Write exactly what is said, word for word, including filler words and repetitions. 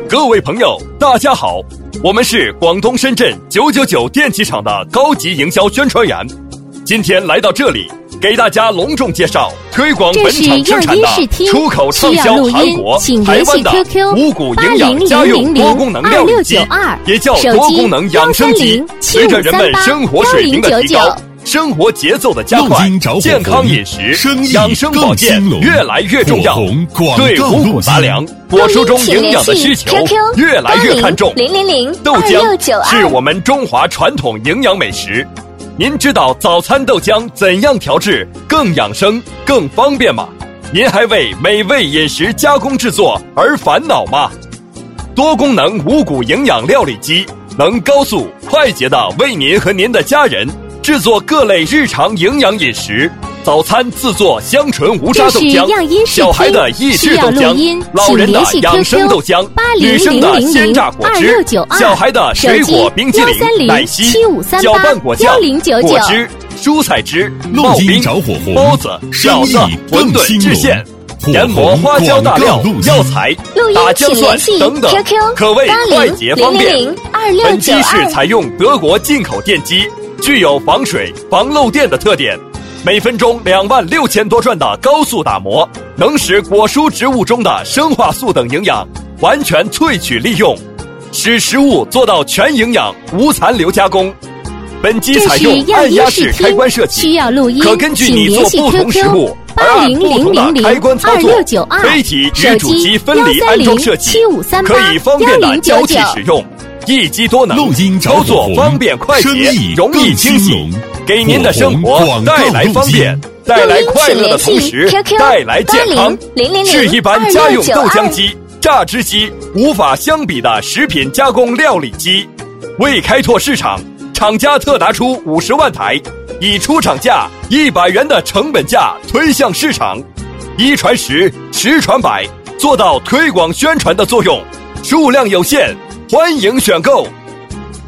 各位朋友，大家好，我们是广东深圳九九九电器厂的高级营销宣传员，今天来到这里，给大家隆重介绍推广本厂生产的出口畅销韩国、台湾的五谷营养家用多功能料理机，也叫多功能养生机。随着人们生活水平的提高，生活节奏的加快，健康饮食、养生保健越来越重要。对五谷杂粮、果蔬中营养的需求越来越看重。豆浆是我们中华传统营养美食。您知道早餐豆浆怎样调制更养生、更方便吗？您还为美味饮食加工制作而烦恼吗？多功能五谷营养料理机能高速、快捷地为您和您的家人制作各类日常营养饮食，早餐自做香醇无渣豆浆，小孩的益智豆浆，老人的养生豆浆，女生的鲜榨果汁，小孩的水果冰激凌、奶昔、搅拌果酱、果汁、蔬菜汁、刨冰、包子、饺子、馄饨、制馅、研磨花椒大料、药材、打姜蒜等等，可谓快捷方便。本机是采用德国进口电机，具有防水、防漏电的特点，每分钟两万六千多转的高速打磨，能使果蔬植物中的生化素等营养完全萃取利用，使食物做到全营养、无残留加工。本机采用按压式开关设计，可根据你做不同食物而按不同的开关操作，非体与主机分离安装设计，可以方便的交替使用。一机多能，操作方便快捷，容易清晰，给您的生活带来方便，带来快乐的同时带来健康，是一般家用豆浆机、榨汁机无法相比的食品加工料理机。为开拓市场，厂家特拿出五十万台，以出厂价一百元的成本价推向市场，一传十，十传百，做到推广宣传的作用，数量有限，欢迎选购。